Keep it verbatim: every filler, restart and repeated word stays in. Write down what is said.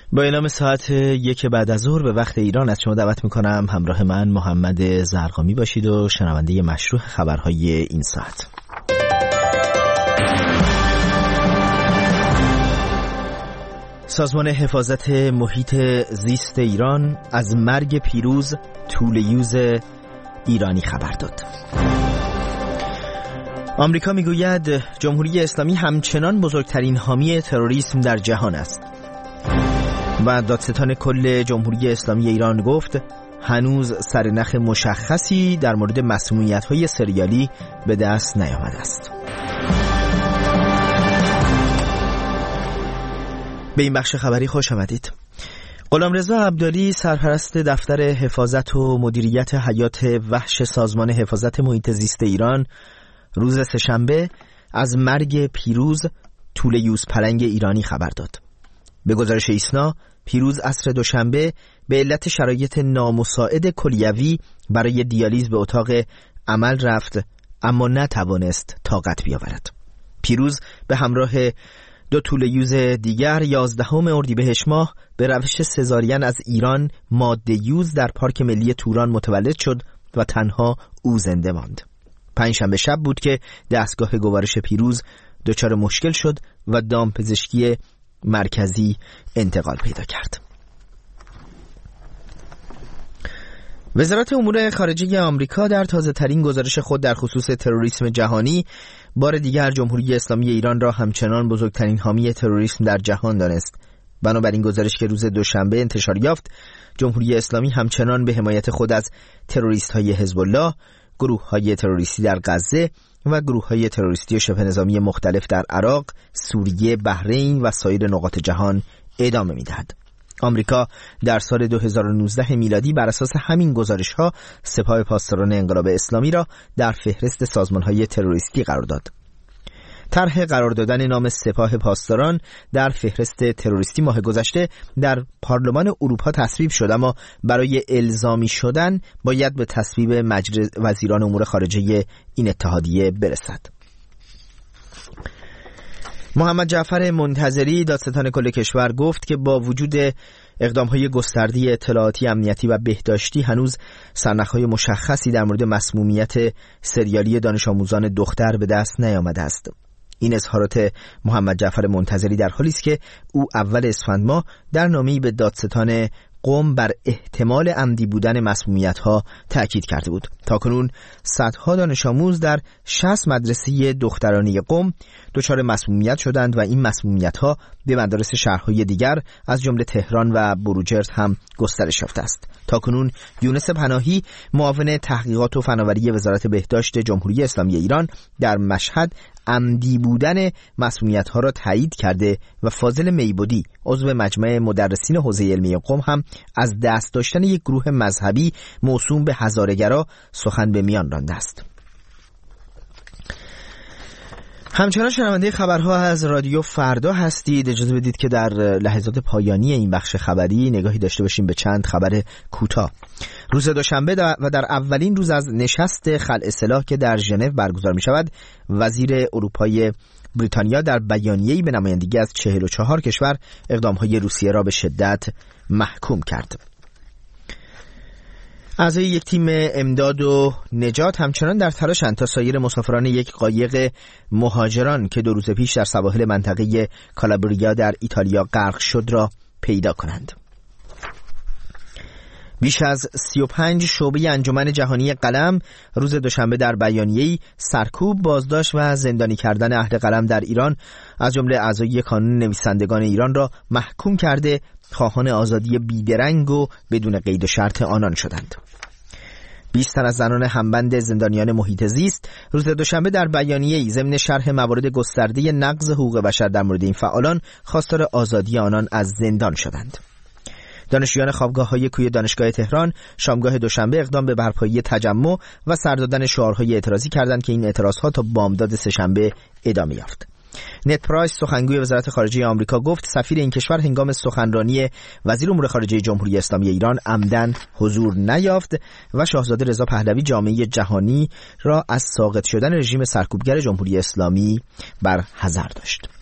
با اعلام ساعت یک بعد از ظهر به وقت ایران از شما دعوت میکنم همراه من محمد زرقامی باشید و شنونده مشروع خبرهای این ساعت. سازمان حفاظت محیط زیست ایران از مرگ پیروز طوله‌یوز ایرانی خبر داد. آمریکا میگوید جمهوری اسلامی همچنان بزرگترین حامی تروریسم در جهان است. و دادستان کل جمهوری اسلامی ایران گفت هنوز سرنخ مشخصی در مورد مسمومیت‌های سریالی به دست نیامده است. به این بخش خبری خوش آمدید. غلامرضا عبدالی سرپرست دفتر حفاظت و مدیریت حیات وحش سازمان حفاظت محیط زیست ایران روز سه‌شنبه از مرگ پیروز طوله‌یوز پلنگ ایرانی خبر داد. به گزارش ایسنا پیروز عصر دوشنبه به علت شرایط نامساعد کلیوی برای دیالیز به اتاق عمل رفت اما نتوانست طاقت بیاورد. پیروز به همراه دو طوله‌یوز دیگر یازدهم اردیبهشت ماه به روش سزارین از ایران ماده یوز در پارک ملی توران متولد شد و تنها او زنده ماند. پنجشنبه شب بود که دستگاه گوارش پیروز دچار مشکل شد و دامپزشکی مرکزی انتقال پیدا کرد. وزارت امور خارجه آمریکا در تازه ترین گزارش خود در خصوص تروریسم جهانی بار دیگر جمهوری اسلامی ایران را همچنان بزرگترین حامی تروریسم در جهان دانست. بنابراین گزارش که روز دوشنبه انتشار یافت، جمهوری اسلامی همچنان به حمایت خود از تروریست‌های حزب الله، گروه‌های تروریستی در غزه و گروه‌های تروریستی شبه نظامی مختلف در عراق، سوریه، بحرین و سایر نقاط جهان ادامه می‌دهد. آمریکا در سال دو هزار و نوزده میلادی بر اساس همین گزارش‌ها سپاه پاسداران انقلاب اسلامی را در فهرست سازمان‌های تروریستی قرار داد. طرح قرار دادن نام سپاه پاسداران در فهرست تروریستی ماه گذشته در پارلمان اروپا تصویب شد، اما برای الزامی شدن باید به تصویب مجلس وزیران امور خارجه این اتحادیه برسد. محمد جعفر منتظری دادستان کل کشور گفت که با وجود اقدام‌های گسترده اطلاعاتی، امنیتی و بهداشتی هنوز سرنخ‌های مشخصی در مورد مسمومیت سریالی دانش آموزان دختر به دست نیامده است. این اظهارات محمد جعفر منتظری در حالی است که او اول اسفند ماه در نامه‌ای به دادستان قم بر احتمال عمدی بودن مسمومیت‌ها تأکید کرده بود. تاکنون صدها دانش آموز در شصت مدرسه دخترانه قم دچار مسمومیت شدند و این مسمومیت‌ها به مدارس شهرهای دیگر از جمله تهران و بروجرد هم گسترش یافته است. تاکنون یونس پناهی معاون تحقیقات و فناوری وزارت بهداشت جمهوری اسلامی ایران در مشهد عمدی بودن مسمومیت‌ها را تایید کرده و فاضل میبودی عضو مجمع مدرسین حوزه علمی قم هم از دست داشتن یک گروه مذهبی موسوم به هزاره‌گرا سخن به میان رانده است. همچنان شنونده خبرها از رادیو فردا هستید. اجازه بدید که در لحظات پایانی این بخش خبری نگاهی داشته باشیم به چند خبر کوتاه. روز دوشنبه و در اولین روز از نشست خلع سلاح که در ژنو برگزار می شود، وزیر اروپای بریتانیا در بیانیه‌ای به نمایندگی از چهل و چهار کشور اقدام‌های روسیه را به شدت محکوم کرد. اعضای یک تیم امداد و نجات همچنان در تلاشند تا سایر مسافران یک قایق مهاجران که دو روز پیش در سواحل منطقه کالابریا در ایتالیا غرق شد را پیدا کنند. بیش از سی و پنج شعبه انجمن جهانی قلم روز دوشنبه در بیانیه‌ای سرکوب، بازداشت و زندانی کردن اهل قلم در ایران از جمله اعضای کانون نویسندگان ایران را محکوم کرده خواهان آزادی بیدرنگ و بدون قید و شرط آنان شدند. بیست تن از زنان همبند زندانیان محیط زیست روز دوشنبه در بیانیه‌ای ضمن شرح موارد گسترده نقض حقوق بشر در مورد این فعالان خواستار آزادی آنان از زندان شدند. دانشجویان خوابگاه‌های کوی دانشگاه تهران شامگاه دوشنبه اقدام به برپایی تجمع و سر دادن شعارهای اعتراضی کردند که این اعتراضها تا بامداد سه‌شنبه ادامه یافت. نت پرایس سخنگوی وزارت خارجه آمریکا گفت سفیر این کشور هنگام سخنرانی وزیر امور خارجه جمهوری اسلامی ایران عمدن حضور نیافت و شاهزاده رضا پهلوی جامعه جهانی را از ساقط شدن رژیم سرکوبگر جمهوری اسلامی بر حذر داشت.